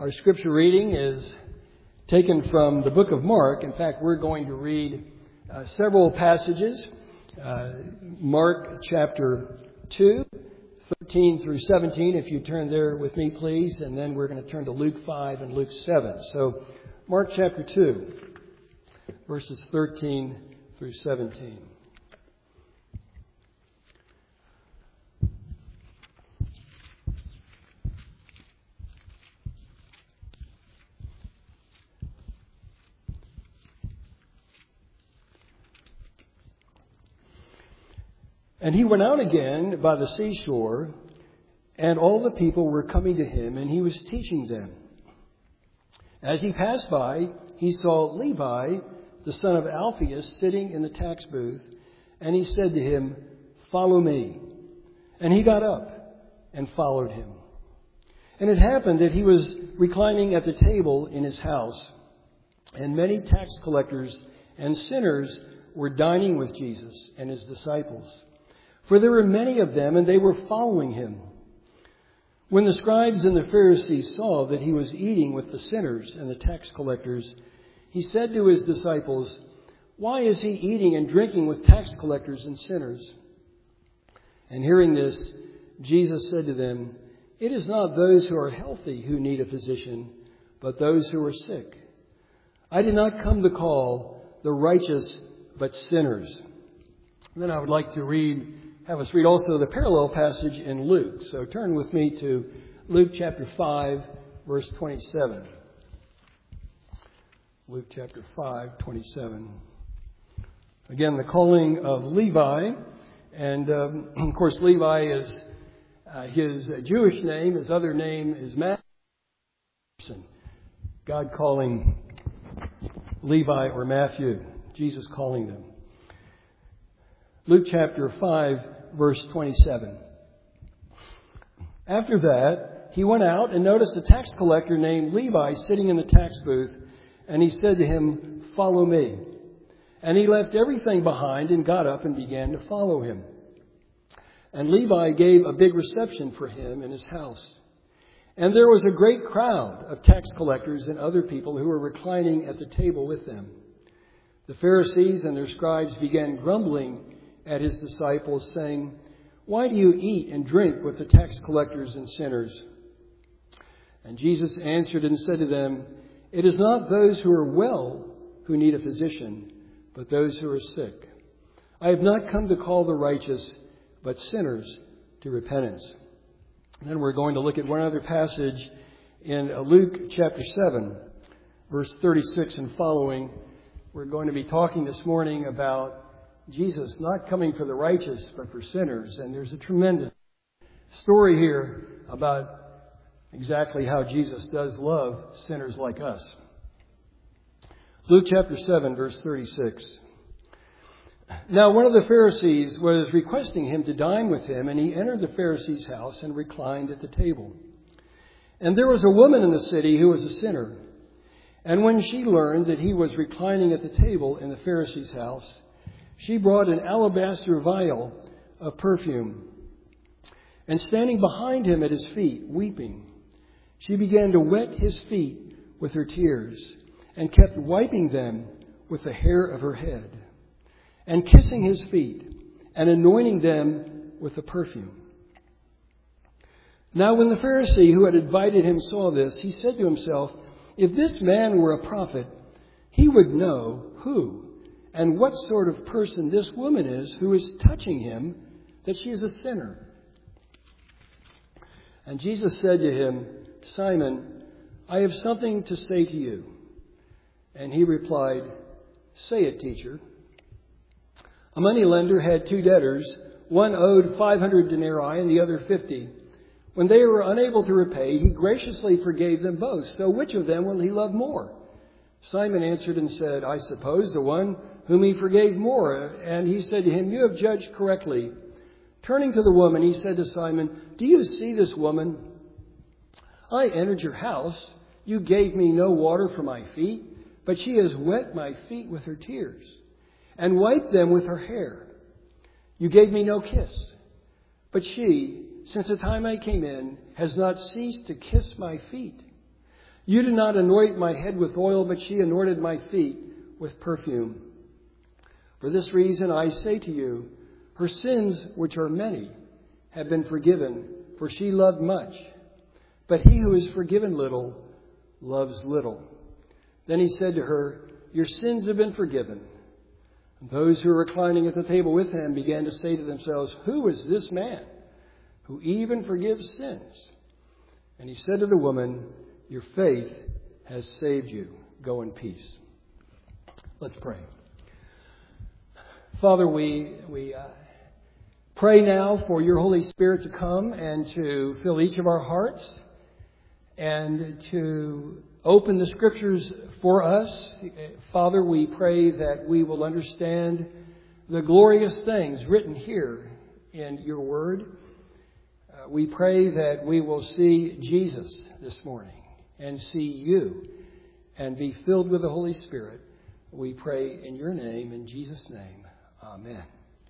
Our scripture reading is taken from the book of Mark. In fact, we're going to read several passages. Mark chapter 2, 13 through 17, if you turn there with me, please. And then we're going to turn to Luke 5 and Luke 7. So, Mark chapter 2, verses 13 through 17. And he went out again by the seashore, and all the people were coming to him, and he was teaching them. As he passed by, he saw Levi, the son of Alphaeus, sitting in the tax booth, and he said to him, "Follow me." And he got up and followed him. And it happened that he was reclining at the table in his house, and many tax collectors and sinners were dining with Jesus and his disciples. For there were many of them, and they were following him. When the scribes and the Pharisees saw that he was eating with the sinners and the tax collectors, he said to his disciples, "Why is he eating and drinking with tax collectors and sinners?" And hearing this, Jesus said to them, "It is not those who are healthy who need a physician, but those who are sick. I did not come to call the righteous, but sinners." And then I would like to have us read also the parallel passage in Luke. So turn with me to Luke chapter 5, verse 27. Luke chapter 5, 27. Again, the calling of Levi. And, of course, Levi is his Jewish name. His other name is Matthew. God calling Levi or Matthew. Jesus calling them. Luke chapter 5, verse 27. After that, he went out and noticed a tax collector named Levi sitting in the tax booth, and he said to him, "Follow me." And he left everything behind and got up and began to follow him. And Levi gave a big reception for him in his house. And there was a great crowd of tax collectors and other people who were reclining at the table with them. The Pharisees and their scribes began grumbling at his disciples, saying, "Why do you eat and drink with the tax collectors and sinners?" And Jesus answered and said to them, "It is not those who are well who need a physician, but those who are sick. I have not come to call the righteous, but sinners to repentance." And then we're going to look at one other passage in Luke chapter 7, verse 36 and following. We're going to be talking this morning about Jesus not coming for the righteous, but for sinners. And there's a tremendous story here about exactly how Jesus does love sinners like us. Luke chapter 7, verse 36. Now one of the Pharisees was requesting him to dine with him, and he entered the Pharisee's house and reclined at the table. And there was a woman in the city who was a sinner. And when she learned that he was reclining at the table in the Pharisee's house, she brought an alabaster vial of perfume. And standing behind him at his feet, weeping, she began to wet his feet with her tears, and kept wiping them with the hair of her head, and kissing his feet, and anointing them with the perfume. Now when the Pharisee who had invited him saw this, he said to himself, "If this man were a prophet, he would know who and what sort of person this woman is who is touching him, that she is a sinner." And Jesus said to him, "Simon, I have something to say to you." And he replied, "Say it, teacher." A moneylender had 2 debtors. One owed 500 denarii and the other 50. When they were unable to repay, he graciously forgave them both. So which of them will he love more? Simon answered and said, "I suppose the one whom he forgave more." And he said to him, "You have judged correctly." Turning to the woman, he said to Simon, "Do you see this woman? I entered your house. You gave me no water for my feet, but she has wet my feet with her tears and wiped them with her hair. You gave me no kiss, but she, since the time I came in, has not ceased to kiss my feet. You did not anoint my head with oil, but she anointed my feet with perfume. For this reason I say to you, her sins, which are many, have been forgiven, for she loved much. But he who is forgiven little loves little. Then he said to her, your sins have been forgiven. And those who were reclining at the table with him began to say to themselves, who is this man who even forgives sins? And he said to the woman, your faith has saved you. Go in peace. Let's pray. Father, we pray now for your Holy Spirit to come and to fill each of our hearts and to open the Scriptures for us. Father, we pray that we will understand the glorious things written here in your Word. We pray that we will see Jesus this morning and see you and be filled with the Holy Spirit. We pray in your name, in Jesus' name. Amen.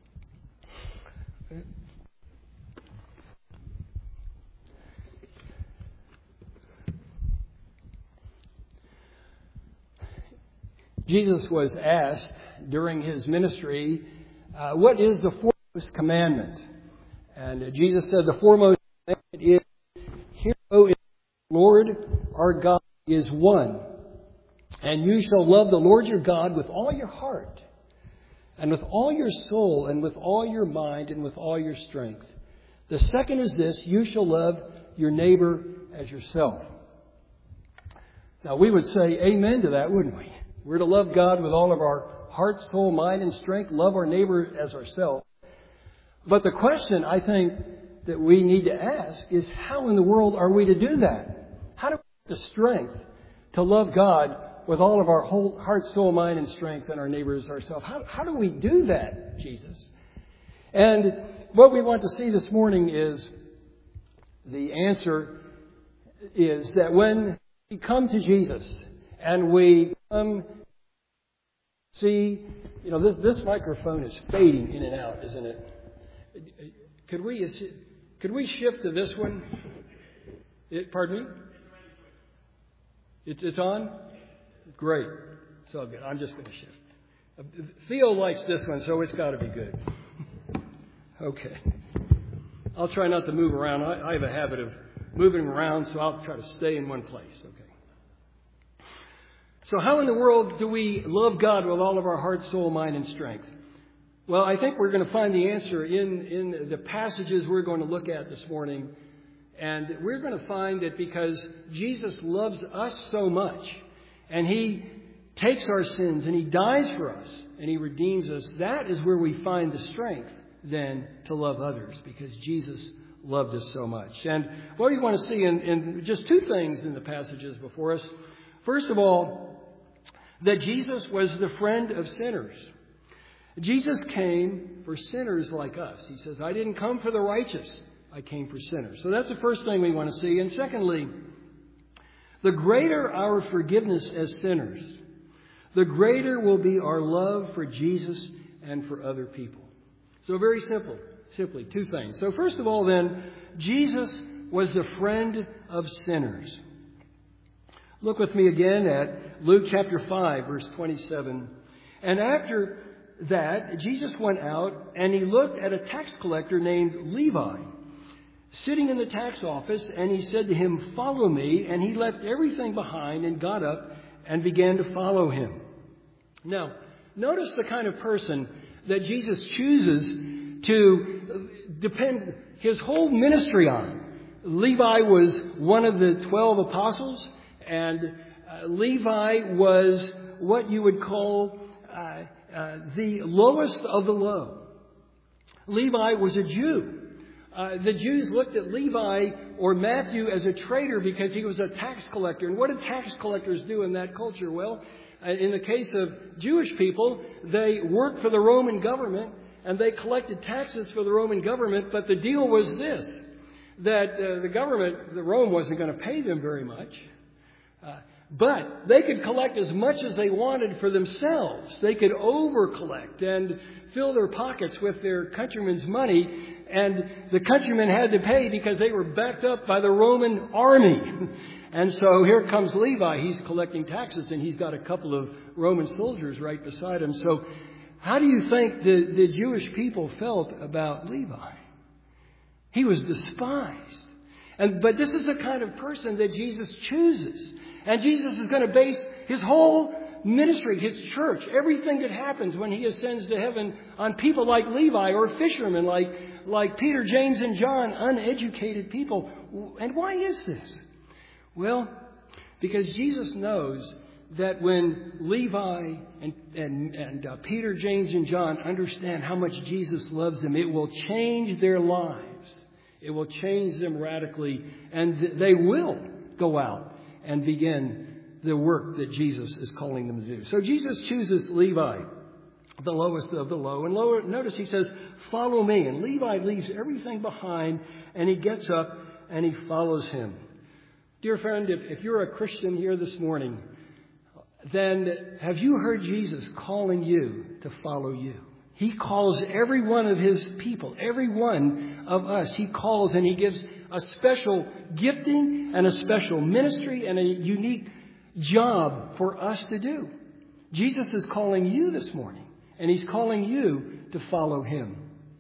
Jesus was asked during his ministry, what is the foremost commandment? And Jesus said the foremost commandment is, hear, O Israel, Lord our God is one. And you shall love the Lord your God with all your heart, and with all your soul, and with all your mind, and with all your strength. The second is this, you shall love your neighbor as yourself. Now we would say amen to that, wouldn't we? We're to love God with all of our heart, soul, mind, and strength, love our neighbor as ourselves. But the question I think that we need to ask is, how in the world are we to do that? How do we have the strength to love God with all of our whole heart, soul, mind, and strength, and our neighbors ourselves? How do we do that, Jesus? And what we want to see this morning is the answer is that when we come to Jesus and we see, this microphone is fading in and out, isn't it? Could we shift to this one? Pardon me? It's on? Great. It's all good. I'm just going to shift. Theo likes this one, so it's got to be good. Okay. I'll try not to move around. I have a habit of moving around, so I'll try to stay in one place. Okay. So how in the world do we love God with all of our heart, soul, mind, and strength? Well, I think we're going to find the answer in the passages we're going to look at this morning. And we're going to find that because Jesus loves us so much, and He takes our sins, and He dies for us, and He redeems us, that is where we find the strength then to love others, because Jesus loved us so much. And what we want to see in just two things in the passages before us. First of all, that Jesus was the friend of sinners. Jesus came for sinners like us. He says, I didn't come for the righteous. I came for sinners. So that's the first thing we want to see. And secondly, the greater our forgiveness as sinners, the greater will be our love for Jesus and for other people. So very simply, two things. So first of all then, Jesus was the friend of sinners. Look with me again at Luke chapter 5, verse 27. And after that, Jesus went out and He looked at a tax collector named Levi, sitting in the tax office, and He said to him, follow me. And he left everything behind and got up and began to follow Him. Now, notice the kind of person that Jesus chooses to depend His whole ministry on. Levi was one of the 12 apostles, and Levi was what you would call the lowest of the low. Levi was a Jew. The Jews looked at Levi or Matthew as a traitor because he was a tax collector. And what did tax collectors do in that culture? Well, in the case of Jewish people, they worked for the Roman government and they collected taxes for the Roman government. But the deal was this, that the Rome wasn't going to pay them very much. But they could collect as much as they wanted for themselves. They could over-collect and fill their pockets with their countrymen's money. And the countrymen had to pay because they were backed up by the Roman army. And so here comes Levi. He's collecting taxes, and he's got a couple of Roman soldiers right beside him. So how do you think the Jewish people felt about Levi? He was despised. But this is the kind of person that Jesus chooses. And Jesus is going to base his whole ministry, his church, everything that happens when he ascends to heaven on people like Levi or fishermen like Peter, James, and John, uneducated people. And why is this? Well, because Jesus knows that when Levi and Peter, James, and John understand how much Jesus loves them, it will change their lives. It will change them radically, and they will go out and begin the work that Jesus is calling them to do. So Jesus chooses Levi, the lowest of the low. And notice he says, follow me. And Levi leaves everything behind, and he gets up and he follows him. Dear friend, if you're a Christian here this morning, then have you heard Jesus calling you to follow you? He calls every one of his people, every one of us. He calls and he gives a special gifting and a special ministry and a unique job for us to do. Jesus is calling you this morning, and he's calling you to follow him.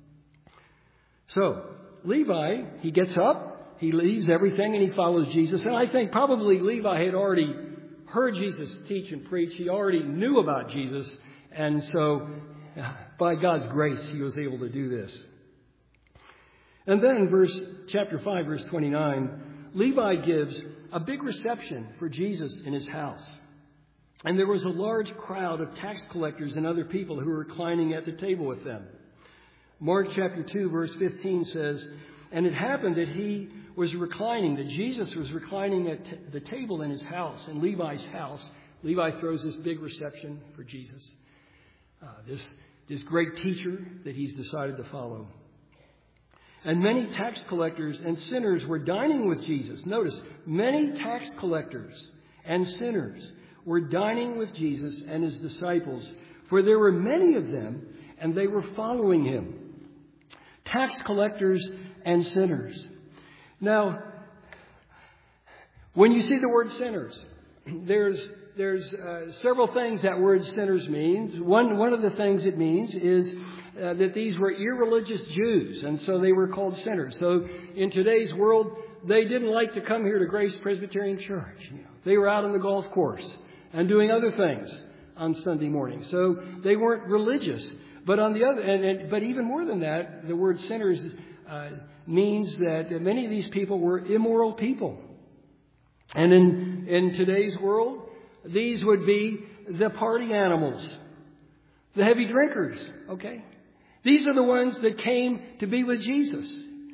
So, Levi, he gets up, he leaves everything, and he follows Jesus. And I think probably Levi had already heard Jesus teach and preach. He already knew about Jesus. And so, by God's grace, he was able to do this. And then in chapter 5, verse 29, Levi gives a big reception for Jesus in his house. And there was a large crowd of tax collectors and other people who were reclining at the table with them. Mark chapter 2, verse 15 says, and it happened that that Jesus was reclining at the table in his house, in Levi's house. Levi throws this big reception for Jesus. This great teacher that he's decided to follow. And many tax collectors and sinners were dining with Jesus. Notice, many tax collectors and sinners were dining with Jesus and his disciples, for there were many of them, and they were following him. Tax collectors and sinners. Now, when you see the word sinners, there's several things that word sinners means. One of the things it means is that these were irreligious Jews, and so they were called sinners. So in today's world, they didn't like to come here to Grace Presbyterian Church. They were out on the golf course and doing other things on Sunday morning. So they weren't religious. But on the other, but even more than that, the word sinners means that many of these people were immoral people. And in today's world, these would be the party animals, the heavy drinkers, okay? These are the ones that came to be with Jesus.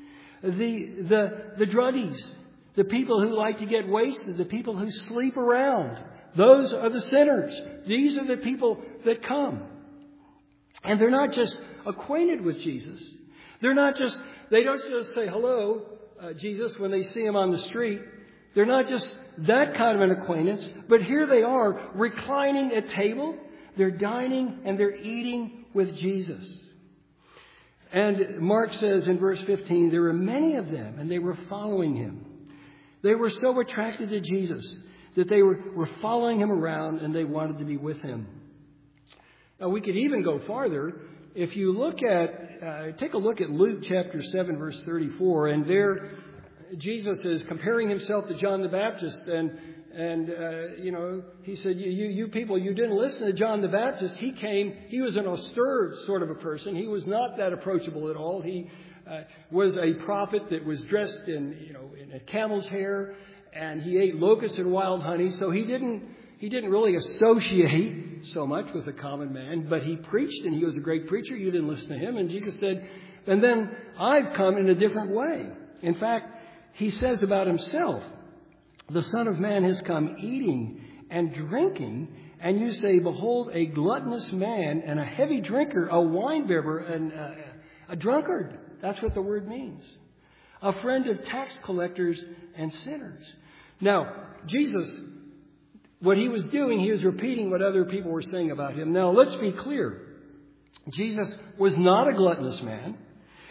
The druggies, the people who like to get wasted, the people who sleep around. Those are the sinners. These are the people that come. And they're not just acquainted with Jesus. They don't just say, hello, Jesus, when they see him on the street. They're not just that kind of an acquaintance, but here they are reclining at table. They're dining and they're eating with Jesus. And Mark says in verse 15, there were many of them and they were following him. They were so attracted to Jesus that they were following him around and they wanted to be with him. Now we could even go farther. If you take a look at Luke chapter 7, verse 34, and there Jesus is comparing himself to John the Baptist, and he said, you people, you didn't listen to John the Baptist. He was an austere sort of a person. He was not that approachable at all. He was a prophet that was dressed in a camel's hair, and he ate locusts and wild honey. So he didn't really associate so much with the common man, but he preached, and he was a great preacher. You didn't listen to him. And Jesus said, and then I've come in a different way. In fact, he says about himself, the Son of Man has come eating and drinking, and you say, behold, a gluttonous man and a heavy drinker, a winebibber and a drunkard. That's what the word means. A friend of tax collectors and sinners. Now, Jesus, what he was doing, he was repeating what other people were saying about him. Now, let's be clear. Jesus was not a gluttonous man.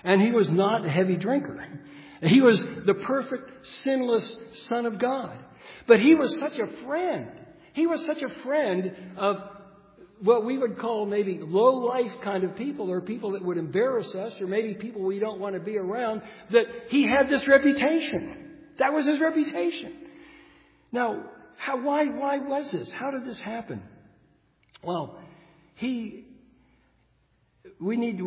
And he was not a heavy drinker. He was the perfect, sinless Son of God. But he was such a friend. He was such a friend of what we would call maybe low-life kind of people, or people that would embarrass us, or maybe people we don't want to be around, that he had this reputation. That was his reputation. Now, why was this? How did this happen? Well, we need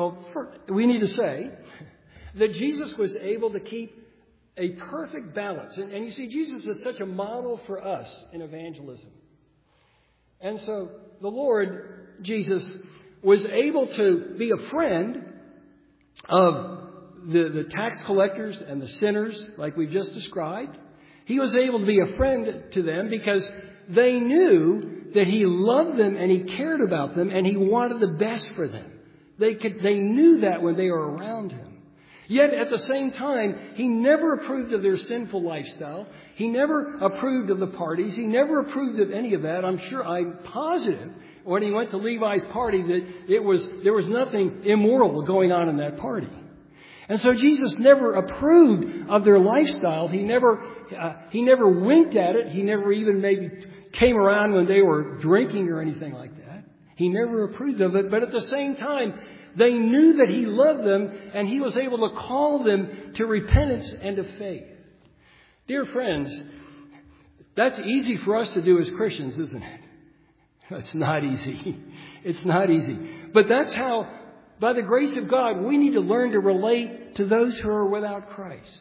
to say that Jesus was able to keep a perfect balance. And you see, Jesus is such a model for us in evangelism. And so the Lord Jesus was able to be a friend of the tax collectors and the sinners, like we've just described. He was able to be a friend to them because they knew that he loved them and he cared about them and he wanted the best for them. They knew that when they were around him. Yet at the same time, he never approved of their sinful lifestyle. He never approved of the parties. He never approved of any of that. I'm positive when he went to Levi's party that there was nothing immoral going on in that party. And so Jesus never approved of their lifestyle. He never winked at it. He never even maybe came around when they were drinking or anything like that. He never approved of it. But at the same time, they knew that he loved them, and he was able to call them to repentance and to faith. Dear friends, that's easy for us to do as Christians, isn't it? It's not easy. It's not easy. But that's how, by the grace of God, we need to learn to relate to those who are without Christ.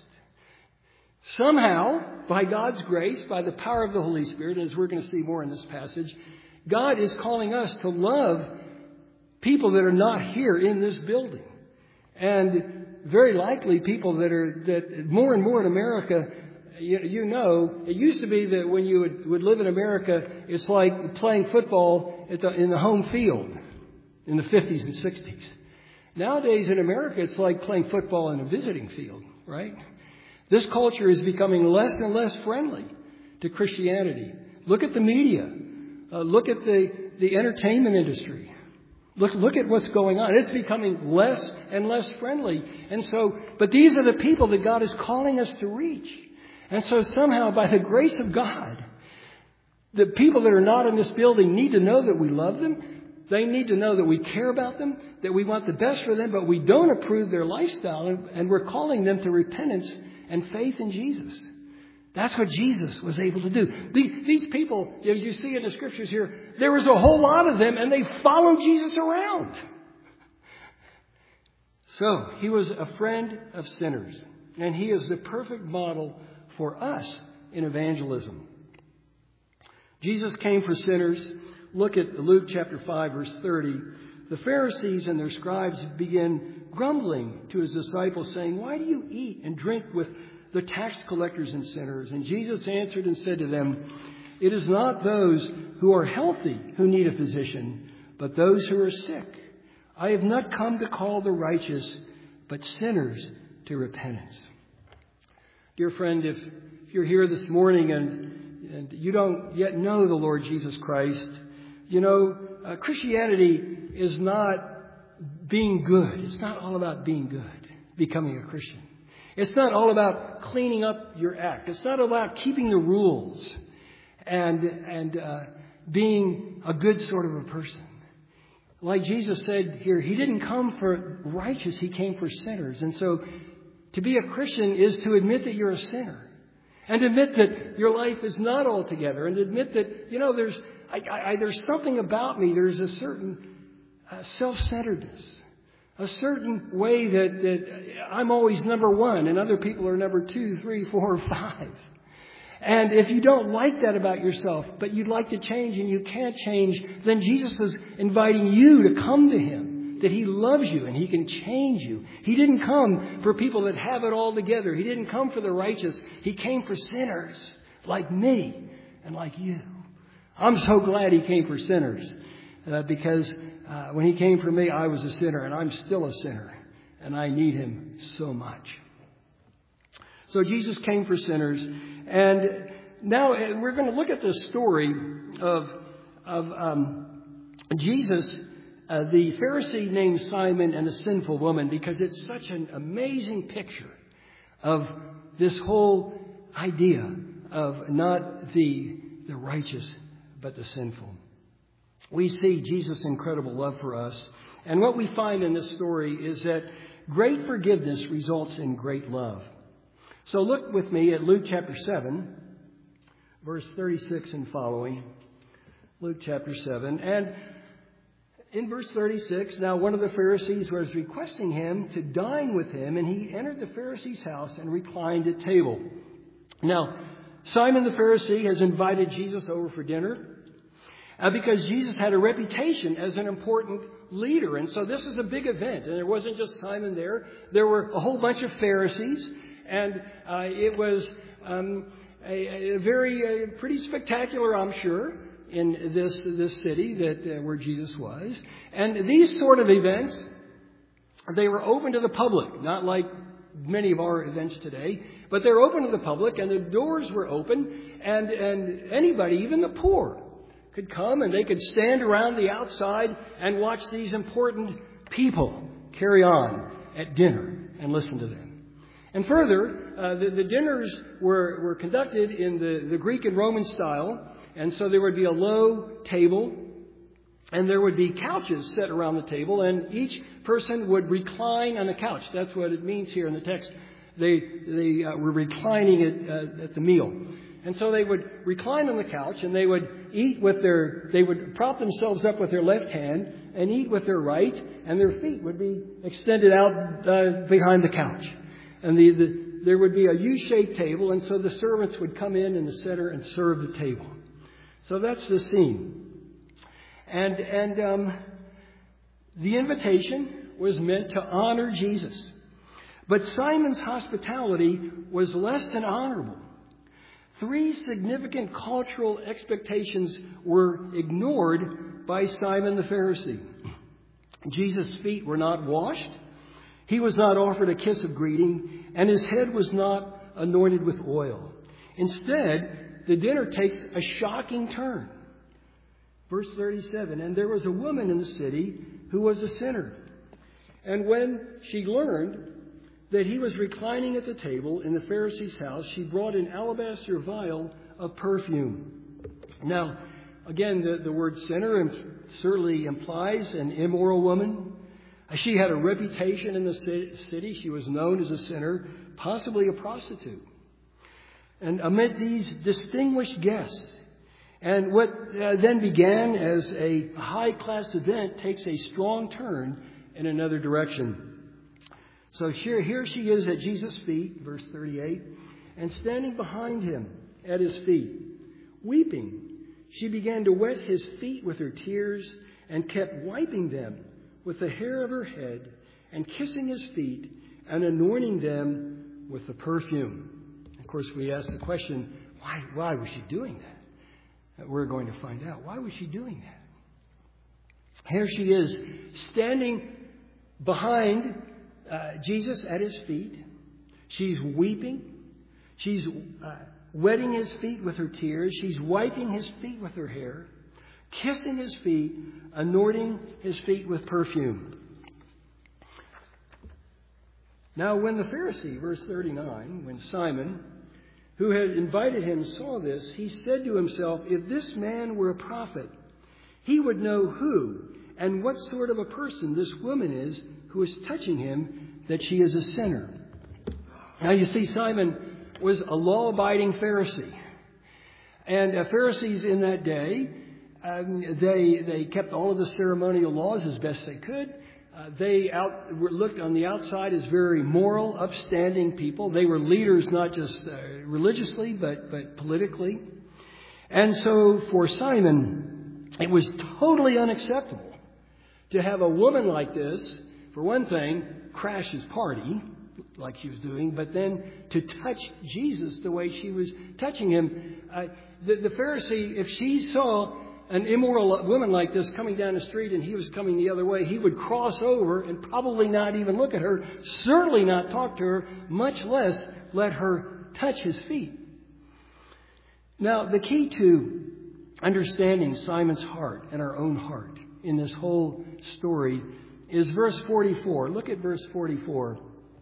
Somehow, by God's grace, by the power of the Holy Spirit, as we're going to see more in this passage, God is calling us to love people that are not here in this building. And very likely people that more and more in America, you know, it used to be that when you would live in America, it's like playing football in the home field in the 50s and 60s. Nowadays in America, it's like playing football in a visiting field, right? This culture is becoming less and less friendly to Christianity. Look at the media. Look at the entertainment industry. Look at what's going on. It's becoming less and less friendly. And so, but these are the people that God is calling us to reach. And so somehow, by the grace of God, the people that are not in this building need to know that we love them. They need to know that we care about them, that we want the best for them, but we don't approve their lifestyle. And we're calling them to repentance and faith in Jesus. That's what Jesus was able to do. These people, as you see in the scriptures here, there was a whole lot of them, and they followed Jesus around. So, he was a friend of sinners, and he is the perfect model for us in evangelism. Jesus came for sinners. Look at Luke chapter 5, verse 30. The Pharisees and their scribes began grumbling to his disciples, saying, "Why do you eat and drink with the tax collectors and sinners?" And Jesus answered and said to them, "It is not those who are healthy who need a physician, but those who are sick. I have not come to call the righteous, but sinners to repentance." Dear friend, if you're here this morning and you don't yet know the Lord Jesus Christ, you know, Christianity is not being good. It's not all about being good, becoming a Christian. It's not all about cleaning up your act. It's not about keeping the rules and being a good sort of a person. Like Jesus said here, he didn't come for righteous, he came for sinners. And so to be a Christian is to admit that you're a sinner. And to admit that your life is not all together. And to admit that, you know, there's something about me. There's a certain self-centeredness. A certain way that I'm always number one and other people are number 2, 3, 4, 5. And if you don't like that about yourself, but you'd like to change and you can't change, then Jesus is inviting you to come to him, that he loves you and he can change you. He didn't come for people that have it all together. He didn't come for the righteous. He came for sinners like me and like you. I'm so glad he came for sinners because when he came for me, I was a sinner, and I'm still a sinner, and I need him so much. So Jesus came for sinners, and now we're going to look at this story of Jesus the Pharisee named Simon and a sinful woman because it's such an amazing picture of this whole idea of not the righteous, but the sinful. We see Jesus' incredible love for us. And what we find in this story is that great forgiveness results in great love. So look with me at Luke chapter 7, verse 36 and following. Luke chapter 7. And in verse 36, now one of the Pharisees was requesting him to dine with him, and he entered the Pharisee's house and reclined at table. Now, Simon the Pharisee has invited Jesus over for dinner because Jesus had a reputation as an important leader. And so this is a big event. And there wasn't just Simon there. There were a whole bunch of Pharisees. And it was a very pretty spectacular, I'm sure, in this city that where Jesus was. And these sort of events, they were open to the public, not like many of our events today, but they're open to the public, and the doors were open, and anybody, even the poor, could come and they could stand around the outside and watch these important people carry on at dinner and listen to them. And further, the dinners were conducted in the Greek and Roman style. And so there would be a low table, and there would be couches set around the table, and each person would recline on the couch. That's what it means here in the text. They were reclining at the meal. And so they would recline on the couch, and they would eat they would prop themselves up with their left hand and eat with their right, and their feet would be extended out behind the couch. And there would be a U-shaped table, and so the servants would come in the center and serve the table. So that's the scene. And the invitation was meant to honor Jesus. But Simon's hospitality was less than honorable. 3 significant cultural expectations were ignored by Simon the Pharisee. Jesus' feet were not washed. He was not offered a kiss of greeting, and his head was not anointed with oil. Instead, the dinner takes a shocking turn. Verse 37, and there was a woman in the city who was a sinner. And when she learned that he was reclining at the table in the Pharisee's house, she brought an alabaster vial of perfume. Now, again, the word sinner certainly implies an immoral woman. She had a reputation in the city. She was known as a sinner, possibly a prostitute. And amid these distinguished guests, and what then began as a high-class event takes a strong turn in another direction. So here she is at Jesus' feet, verse 38, and standing behind him at his feet, weeping, she began to wet his feet with her tears and kept wiping them with the hair of her head and kissing his feet and anointing them with the perfume. Of course, we ask the question, why was she doing that? We're going to find out. Why was she doing that? Here she is, standing behind Jesus at his feet. She's weeping. She's wetting his feet with her tears. She's wiping his feet with her hair, kissing his feet, anointing his feet with perfume. Now, when the Pharisee, verse 39, when Simon, who had invited him, saw this, he said to himself, if this man were a prophet, he would know who and what sort of a person this woman is who is touching him, that she is a sinner. Now, you see, Simon was a law-abiding Pharisee. And Pharisees in that day, they kept all of the ceremonial laws as best they could. They looked on the outside as very moral, upstanding people. They were leaders not just religiously, but politically. And so for Simon, it was totally unacceptable to have a woman like this, for one thing, crash his party like she was doing, but then to touch Jesus the way she was touching him. The Pharisee, if she saw an immoral woman like this coming down the street and he was coming the other way, he would cross over and probably not even look at her, certainly not talk to her, much less let her touch his feet. Now, the key to understanding Simon's heart and our own heart in this whole story is verse 44. Look at verse 44.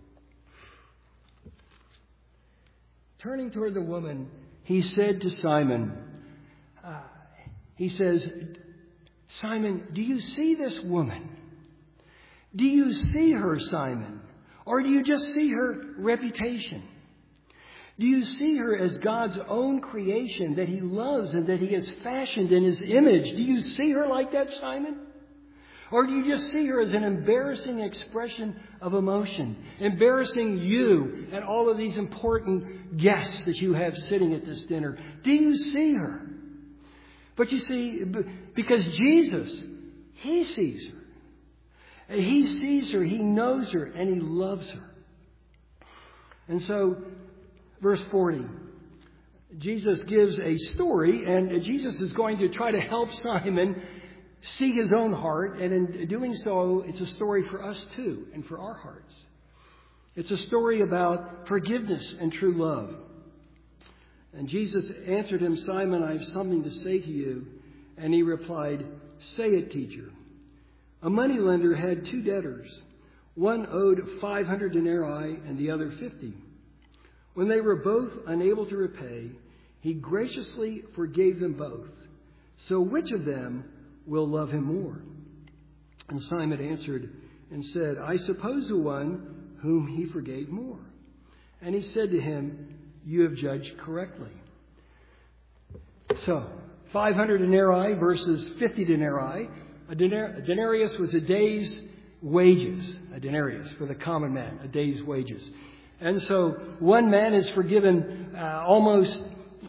Turning toward the woman, he said to Simon, he says, Simon, do you see this woman? Do you see her, Simon? Or do you just see her reputation? Do you see her as God's own creation that He loves and that He has fashioned in His image? Do you see her like that, Simon? Or do you just see her as an embarrassing expression of emotion, embarrassing you and all of these important guests that you have sitting at this dinner? Do you see her? But you see, because Jesus, He sees her. He sees her, He knows her, and He loves her. And so, verse 40, Jesus gives a story, and Jesus is going to try to help Simon see his own heart, and in doing so, it's a story for us too, and for our hearts. It's a story about forgiveness and true love. And Jesus answered him, Simon, I have something to say to you. And he replied, say it, teacher. A moneylender had 2 debtors. One owed 500 denarii and the other 50. When they were both unable to repay, he graciously forgave them both. So which of them will love him more? And Simon answered and said, I suppose the one whom he forgave more. And he said to him, you have judged correctly. So, 500 denarii versus 50 denarii. A denarius was a day's wages. A denarius for the common man, a day's wages. And so, one man is forgiven almost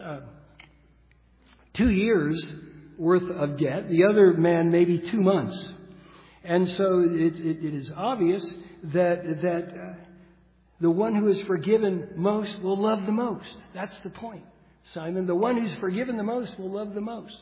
2 years worth of debt. The other man maybe 2 months. And so it is obvious that the one who is forgiven most will love the most. That's the point, Simon. The one who's forgiven the most will love the most.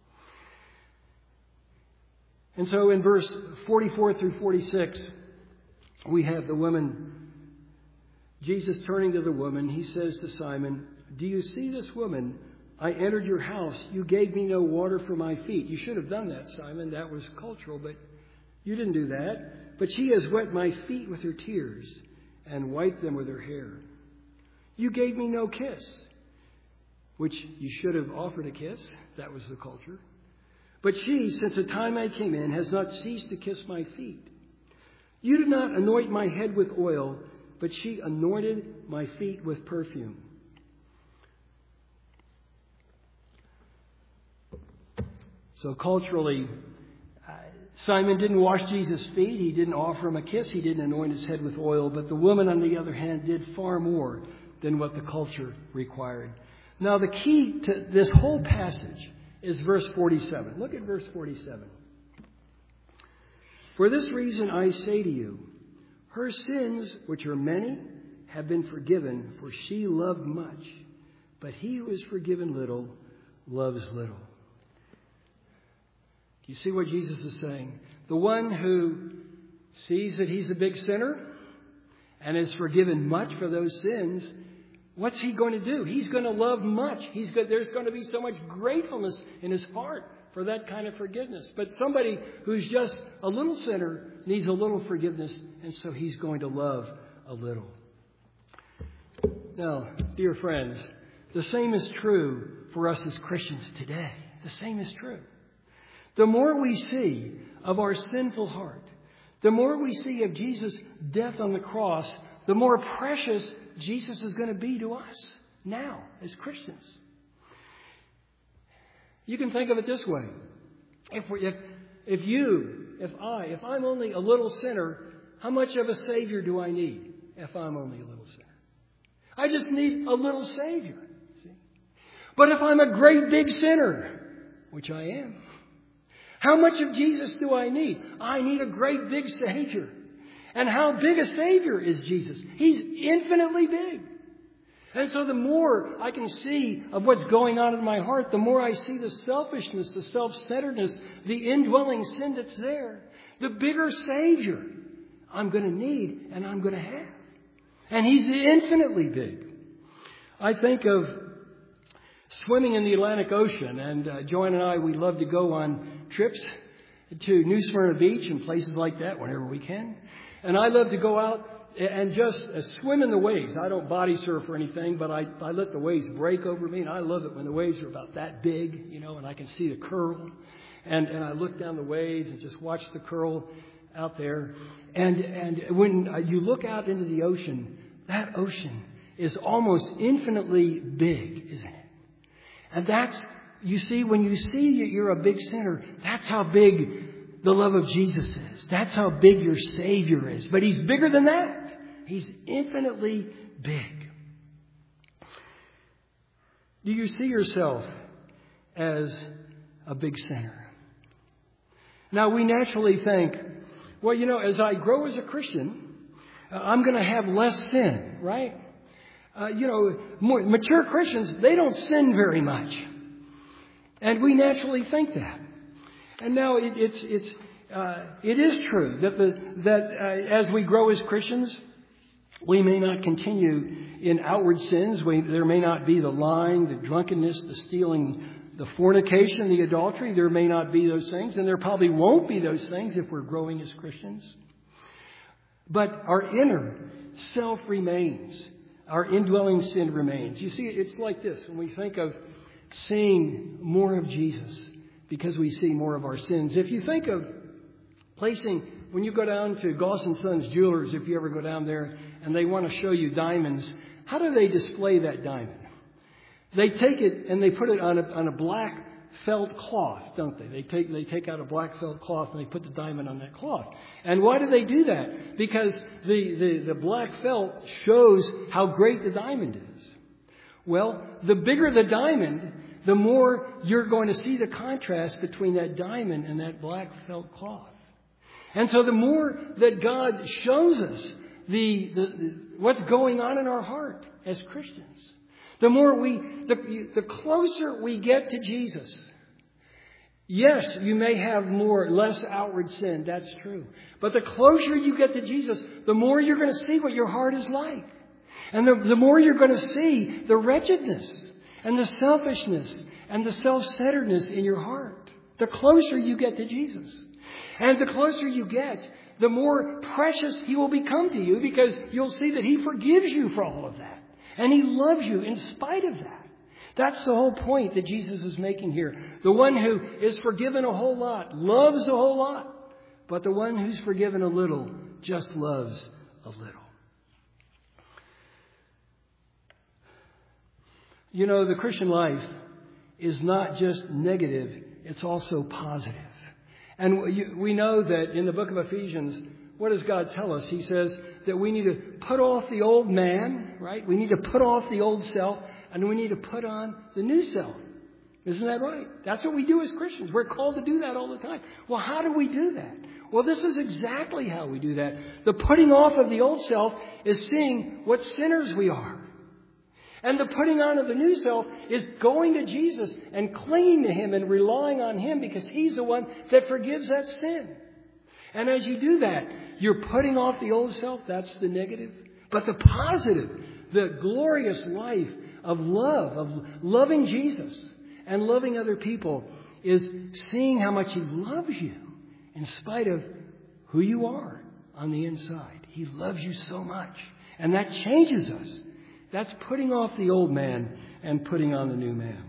And so in verse 44 through 46, we have the woman. Jesus turning to the woman, he says to Simon, do you see this woman? I entered your house. You gave me no water for my feet. You should have done that, Simon. That was cultural, but you didn't do that. But she has wet my feet with her tears and wiped them with her hair. You gave me no kiss, which you should have offered a kiss. That was the culture. But she, since the time I came in, has not ceased to kiss my feet. You did not anoint my head with oil, but she anointed my feet with perfume. So culturally, Simon didn't wash Jesus' feet. He didn't offer him a kiss. He didn't anoint his head with oil. But the woman, on the other hand, did far more than what the culture required. Now, the key to this whole passage is verse 47. Look at verse 47. For this reason I say to you, her sins, which are many, have been forgiven, for she loved much. But he who is forgiven little loves little. You see what Jesus is saying? The one who sees that he's a big sinner and is forgiven much for those sins, what's he going to do? He's going to love much. There's going to be so much gratefulness in his heart for that kind of forgiveness. But somebody who's just a little sinner needs a little forgiveness, and so he's going to love a little. Now, dear friends, the same is true for us as Christians today. The same is true. The more we see of our sinful heart, the more we see of Jesus' death on the cross, the more precious Jesus is going to be to us now as Christians. You can think of it this way. If I'm only a little sinner, how much of a Savior do I need if I'm only a little sinner? I just need a little Savior. See? But if I'm a great big sinner, which I am, how much of Jesus do I need? I need a great big Savior. And how big a Savior is Jesus? He's infinitely big. And so the more I can see of what's going on in my heart, the more I see the selfishness, the self-centeredness, the indwelling sin that's there, the bigger Savior I'm going to need and I'm going to have. And He's infinitely big. I think of swimming in the Atlantic Ocean, and Joanne and I, we love to go on trips to New Smyrna Beach and places like that whenever we can. And I love to go out and just swim in the waves. I don't body surf or anything, but I let the waves break over me, and I love it when the waves are about that big, and I can see the curl. And I look down the waves and just watch the curl out there. And when you look out into the ocean, that ocean is almost infinitely big, isn't it? And that's, you see, when you see that you're a big sinner, that's how big the love of Jesus is. That's how big your Savior is. But He's bigger than that. He's infinitely big. Do you see yourself as a big sinner? Now, we naturally think, well, as I grow as a Christian, I'm going to have less sin, right? More mature Christians, they don't sin very much. And we naturally think that. And now it is true that as we grow as Christians, we may not continue in outward sins. There may not be the lying, the drunkenness, the stealing, the fornication, the adultery. There may not be those things, and there probably won't be those things if we're growing as Christians. But our inner self remains. Our indwelling sin remains. You see, it's like this. When we think of seeing more of Jesus because we see more of our sins. If you think of when you go down to Goss & Sons Jewelers, if you ever go down there and they want to show you diamonds, how do they display that diamond? They take it and they put it on a black felt cloth, don't they? They take out a black felt cloth and they put the diamond on that cloth. And why do they do that? Because the black felt shows how great the diamond is. Well, the bigger the diamond, the more you're going to see the contrast between that diamond and that black felt cloth. And so the more that God shows us what's going on in our heart as Christians, the closer we get to Jesus. Yes, you may have less outward sin. That's true. But the closer you get to Jesus, the more you're going to see what your heart is like. And the more you're going to see the wretchedness and the selfishness and the self-centeredness in your heart. The closer you get to Jesus. And the closer you get, the more precious He will become to you, because you'll see that He forgives you for all of that. And He loves you in spite of that. That's the whole point that Jesus is making here. The one who is forgiven a whole lot loves a whole lot. But the one who's forgiven a little just loves a little. The Christian life is not just negative, it's also positive. And we know that in the book of Ephesians, what does God tell us? He says that we need to put off the old man, right? We need to put off the old self, and we need to put on the new self. Isn't that right? That's what we do as Christians. We're called to do that all the time. Well, how do we do that? Well, this is exactly how we do that. The putting off of the old self is seeing what sinners we are. And the putting on of the new self is going to Jesus and clinging to Him and relying on Him, because He's the one that forgives that sin. And as you do that, you're putting off the old self. That's the negative. But the positive, the glorious life of love, of loving Jesus and loving other people, is seeing how much He loves you in spite of who you are on the inside. He loves you so much. And that changes us. That's putting off the old man and putting on the new man.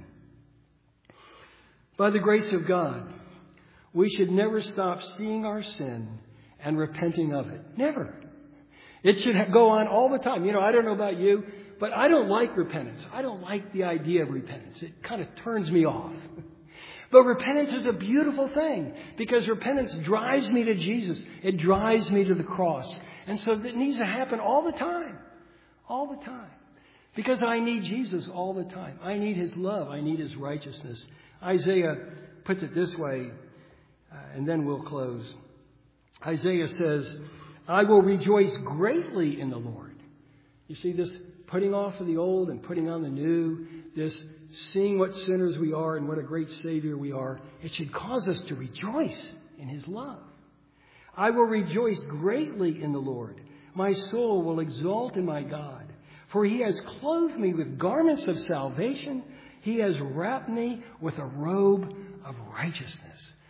By the grace of God, we should never stop seeing our sin and repenting of it. Never. It should go on all the time. I don't know about you, but I don't like repentance. I don't like the idea of repentance. It kind of turns me off. But repentance is a beautiful thing, because repentance drives me to Jesus. It drives me to the cross. And so it needs to happen all the time. All the time. Because I need Jesus all the time. I need His love. I need His righteousness. Isaiah puts it this way, and then we'll close. Isaiah says, I will rejoice greatly in the Lord. You see, this putting off of the old and putting on the new, this seeing what sinners we are and what a great Savior we are, it should cause us to rejoice in His love. I will rejoice greatly in the Lord. My soul will exult in my God. For He has clothed me with garments of salvation. He has wrapped me with a robe of righteousness.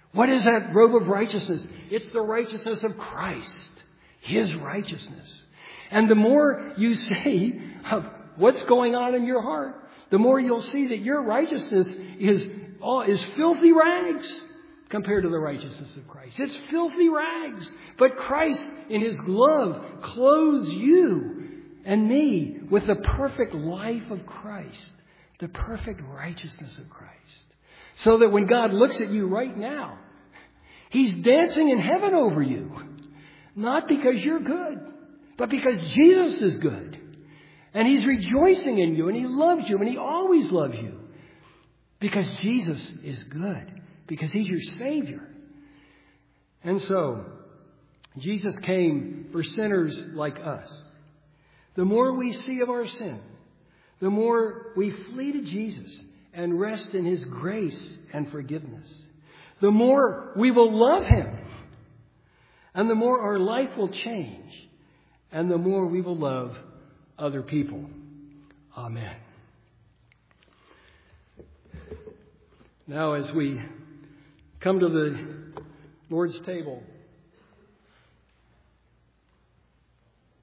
What is that robe of righteousness? It's the righteousness of Christ, His righteousness. And the more you see of what's going on in your heart, the more you'll see that your righteousness is filthy rags compared to the righteousness of Christ. It's filthy rags. But Christ, in His love, clothes you and me with the perfect life of Christ, the perfect righteousness of Christ. So that when God looks at you right now, He's dancing in heaven over you. Not because you're good, but because Jesus is good. And He's rejoicing in you, and He loves you, and He always loves you. Because Jesus is good. Because He's your Savior. And so, Jesus came for sinners like us. The more we see of our sin, the more we flee to Jesus and rest in His grace and forgiveness, the more we will love Him, and the more our life will change, and the more we will love other people. Amen. Now, as we come to the Lord's table,